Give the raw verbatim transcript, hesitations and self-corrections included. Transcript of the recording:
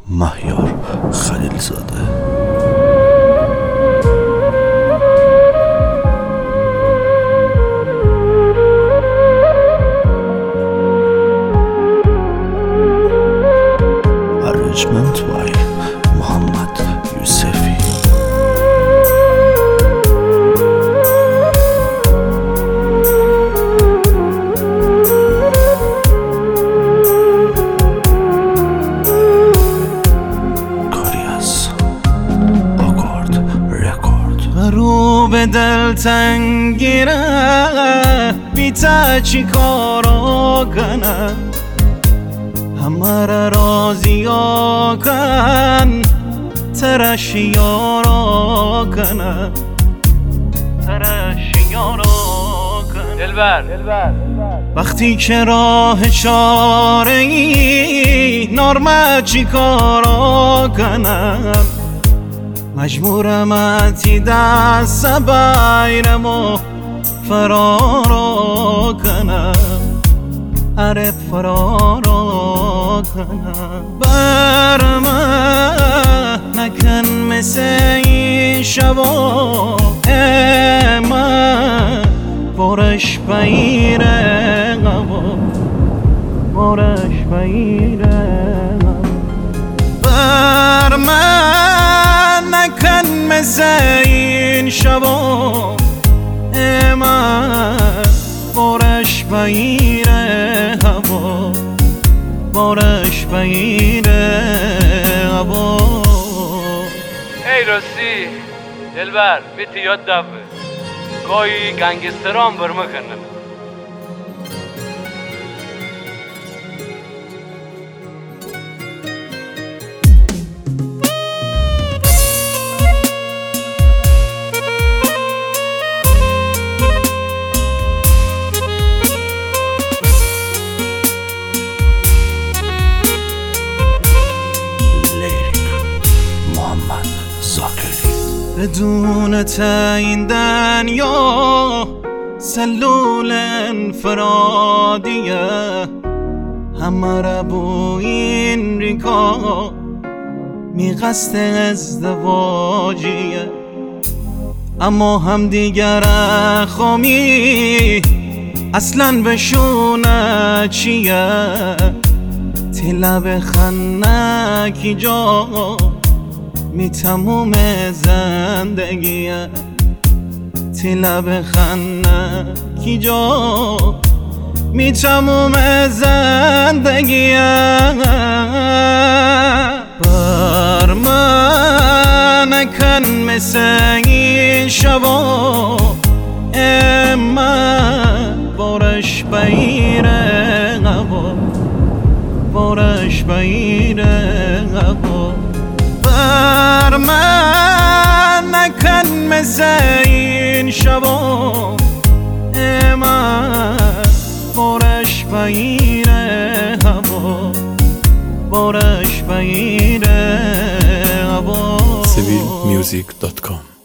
مهیار خلیلزاده. Arrangement by محمد یوسفی. رو به دل تنگیره بیتا چی کارو کنم، همه را راضی کن ترش یارو کنم، ترش یارو کنم. دلبر دلبر وقتی که راه چاره ای نرمه چی کارو کنم، مجبورم اتی دست بیرمو فرارو کنم، اره فرارو کنم. بر من نکن مثل این شبا من برش بیره قبا، برش بیره بر من نکن مثل این شبا من برش بیره هوا، برش بیره هوا. ای راستی دلبر بیتی یاد دبه گاهی گنگستران برمه کنن. بدون تعیین دنیا سلول انفرادیه، همه را بو این ریکا می قصد ازدواجیه، اما هم دیگر خامی اصلا بشونه چیه، تلب خنکی جا می تموم زندگیه، تلب خنکی جا می تموم زندگیه. بر من نکن مثل این شبا من برش بیره قبا، برش بیره قبا. بر من نکن مثل این شبا من برش بیره هوا، برش بیره هوا. سیویل میوزیک دات کام